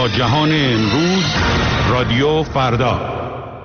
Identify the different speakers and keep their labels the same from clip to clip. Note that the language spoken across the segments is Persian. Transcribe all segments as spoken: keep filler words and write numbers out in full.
Speaker 1: با جهان امروز رادیو فردا.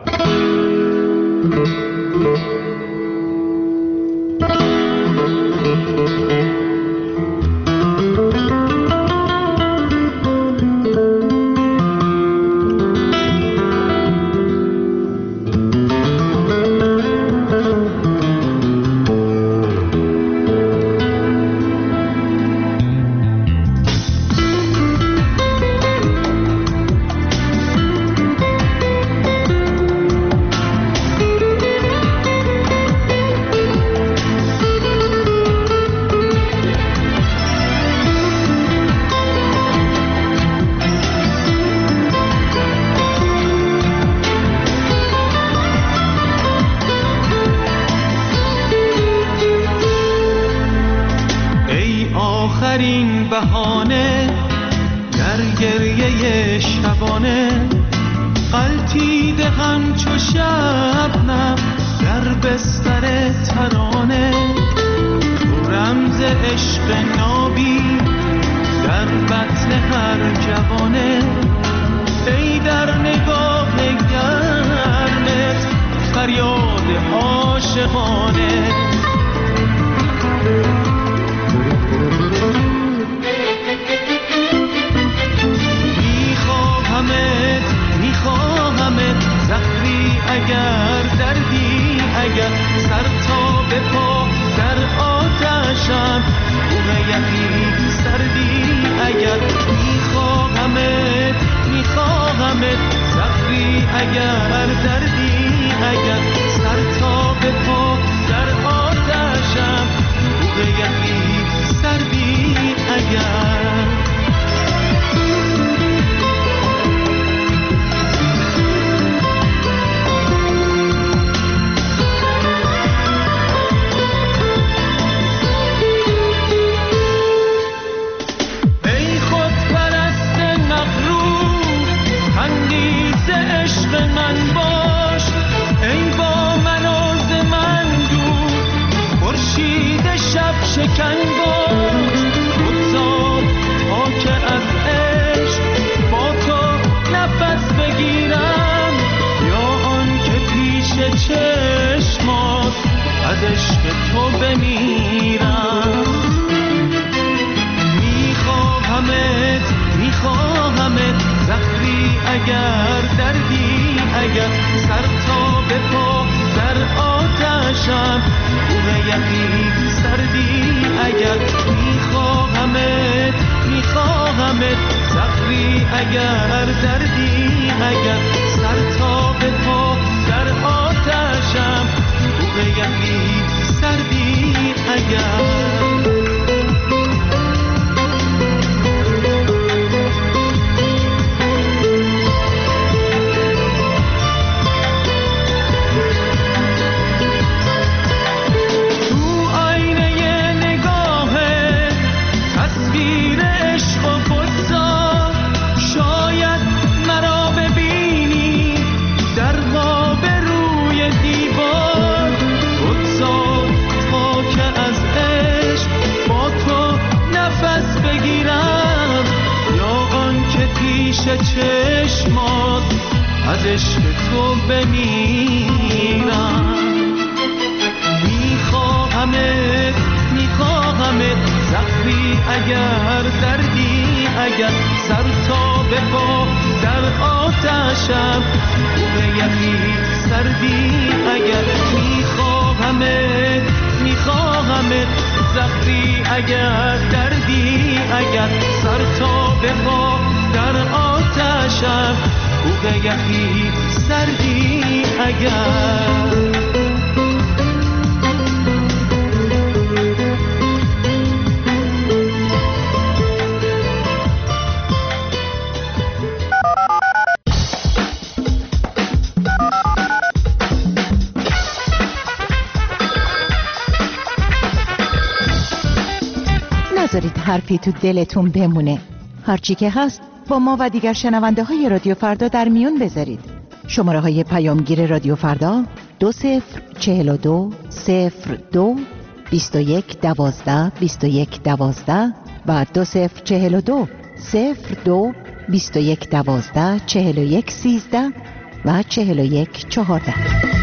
Speaker 2: بهانه در گریه شبانه غلطیده همچو شبنم در بستر ترانه، تو رمز عشق نابی در بطن هر جوانه، ای در نگاه گرمت فریاد عاشقانه. میخواهمت میخواهمت زهری اگر دردی اگر سر تا به پا در آتشم بوم یقین سردی اگر میخواهمت میخواهمت زهری اگر دردی اگر سر تا به پا در آتشم بوم یقین سردی اگر. شکن باش بگذار تا که از عشق با تو نفس بگیرم، یا آن که پیش چشمات از عشق تو بمیرم. میخواهمت میخواهمت زهری اگر دردی اگر سر تا به پا در آتشم بوم یقین سردی اگر میخواهمت میخواهمت زهری اگر دردی اگر سر تا به پا در آتشم بوم یقین سردی اگر. چشمات از عشق تو بمیرم. میخواهمت میخواهمت زهری اگر دردی اگر سر تا به پا در آتشم بوم یقین سردی اگر میخواهمت میخواهمت زهری اگر دردی اگر سر تا به پا در آتشم بوم یقین سردی اگر.
Speaker 3: نذارید حرفی تو دلتون بمونه. هرچی که هست با ما و دیگر شنونده های رادیو فردا در میون بذارید. شماره های پیامگیر رادیو فردا دو صفر چهل و دو صفر دو بیست و یک دوازده بیست و یک دوازده و دو صفر چهل و دو صفر دو بیست و یک دوازده چهل و یک سیزده و چهل و یک چهارده.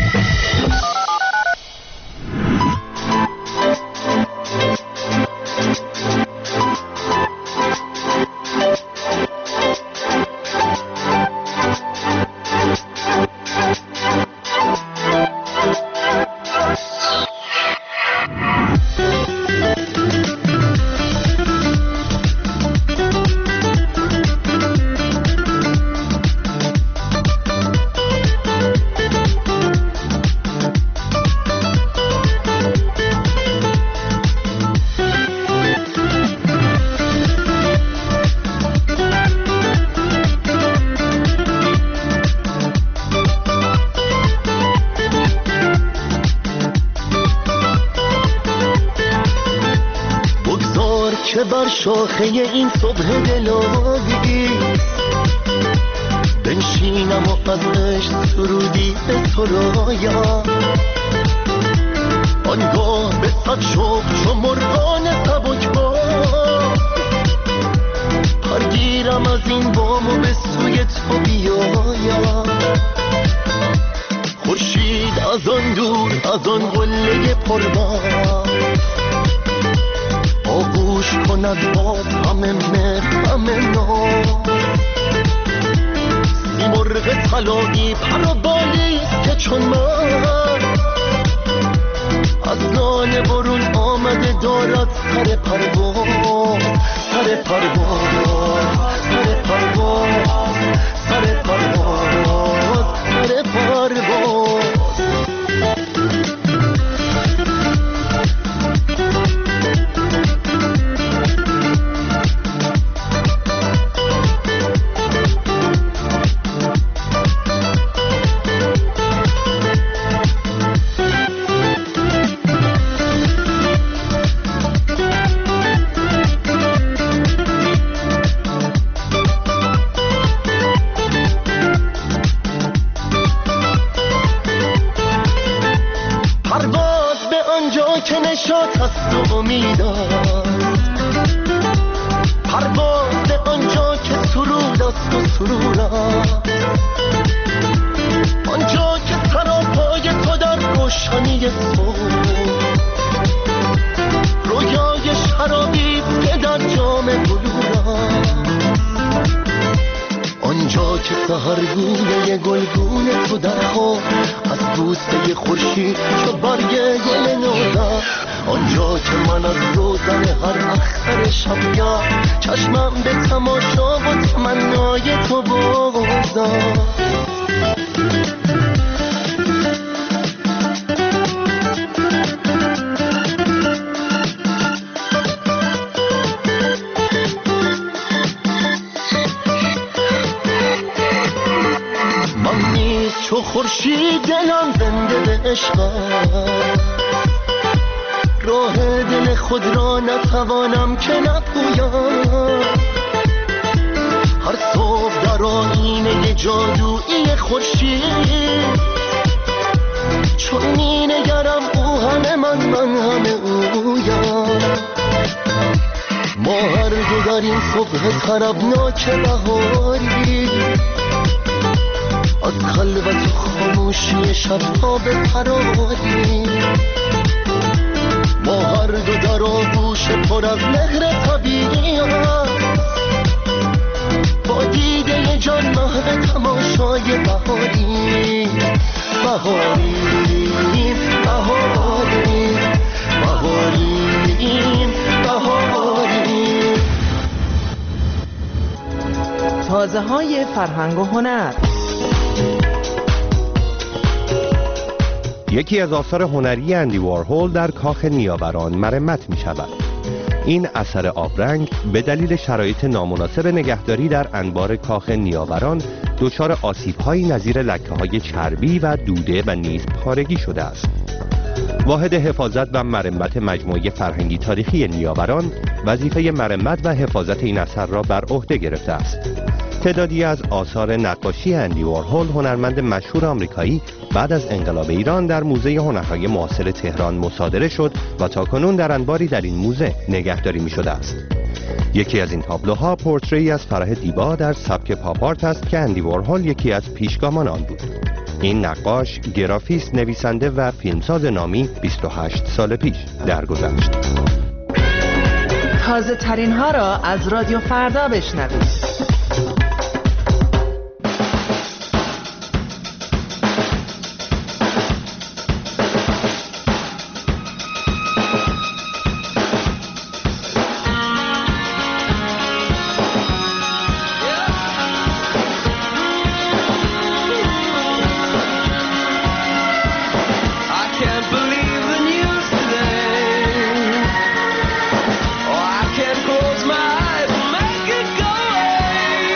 Speaker 4: شاخه این صبح دلابی بنشینم و از عشق سرودی به تو رایم، آنگاه به صد شوق چو مرغان سبک با پرگیرم از این بام و به سوی تو بیایم. خورشید از آن دور از آن قله پربار آغوش کند باز همه مهر همه ناز. سیمرغ طلایی پر و بالیست که چون من از لانه برون آمده دارد سر پرواز، سر پرواز، سر پرواز، سر پرواز، سر پرواز.
Speaker 2: سحرگونه گلگونه تو در خواب از بوسه خورشید چو برگ گل نوزا، آنجا که من از روزن هر اختر شبیا چشمم به تماشا و تمنای تو بازم. چو خورشید دلم زنده به عشقم، راه دل خود را نتوانم که نپویم. هر صبح در آینه جادویی خورشید چون می نگرم او همه من من همه اویم. ما هر دو در این صبح طربناک بهاری از خلوت و خاموشی شبها به پراری، ما هر دو در آغوش پر از مهر طبیعی با دیده جان محو تماشای بهاری بهاری بهاری بهاری بهاری.
Speaker 5: تازه های فرهنگ و هنر.
Speaker 6: یکی از آثار هنری اندی وارهول در کاخ نیاوران مرمت می شود. این اثر آبرنگ به دلیل شرایط نامناسب نگهداری در انبار کاخ نیاوران دچار آسیب‌هایی نظیر لکه‌های چربی و دوده و نیز پارگی شده است. واحد حفاظت و مرمت مجموعه فرهنگی تاریخی نیاوران وظیفه مرمت و حفاظت این اثر را بر عهده گرفته است. تعدادی از آثار نقاشی اندی وارهول، هنرمند مشهور آمریکایی، بعد از انقلاب ایران در موزه هنرهای معاصر تهران مصادره شد و تاکنون در انباری در این موزه نگهداری می شده است. یکی از این تابلوها پورتری از فرح دیبا در سبک پاپ آرت است که اندی وارهول یکی از پیشگامان آن بود. این نقاش، گرافیست، نویسنده و فیلمساز نامی بیست و هشت سال پیش درگذشت.
Speaker 5: تازه ترین ها را از رادیو فردا بشنوید.
Speaker 7: Close my eyes and make it go away.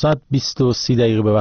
Speaker 7: ساعت بیست و سی دقیقه به